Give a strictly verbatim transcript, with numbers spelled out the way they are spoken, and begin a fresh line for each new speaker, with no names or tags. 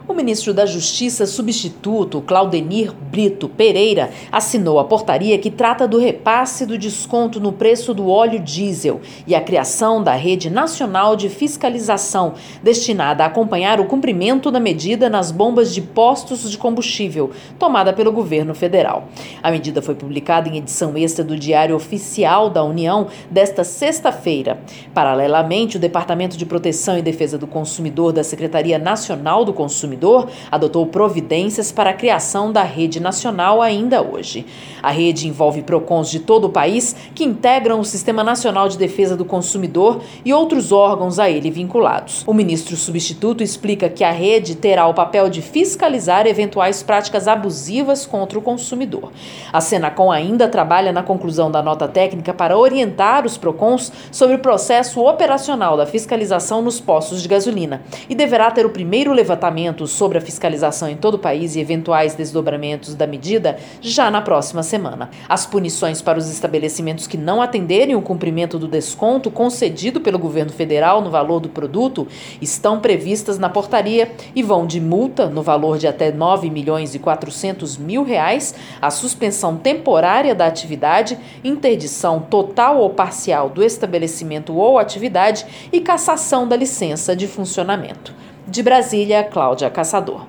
O ministro da Justiça substituto, Claudenir Brito Pereira, assinou a portaria que trata do repasse do desconto no preço do óleo diesel e a criação da Rede Nacional de Fiscalização, destinada a acompanhar o cumprimento da medida nas bombas de postos de combustível, tomada pelo governo federal. A medida foi publicada em edição extra do Diário Oficial da União desta sexta-feira. Paralelamente, o Departamento de Proteção e Defesa do Consumidor da Secretaria Nacional do Consumidor adotou providências para a criação da Rede Nacional ainda hoje. A rede envolve PROCONs de todo o país que integram o Sistema Nacional de Defesa do Consumidor e outros órgãos a ele vinculados. O ministro substituto explica que a rede terá o papel de fiscalizar eventuais práticas abusivas contra o consumidor. A Senacom ainda trabalha na conclusão da nota técnica para orientar os PROCONs sobre o processo operacional da fiscalização nos postos de gasolina e deverá ter o primeiro levantamento sobre a fiscalização em todo o país e eventuais desdobramentos da medida já na próxima semana. As punições para os estabelecimentos que não atenderem o cumprimento do desconto concedido pelo governo federal no valor do produto estão previstas na portaria e vão de multa no valor de até nove milhões e quatrocentos mil reais, a suspensão temporária da atividade, interdição total ou parcial do estabelecimento ou atividade e cassação da licença de funcionamento. De Brasília, Cláudia Caçador.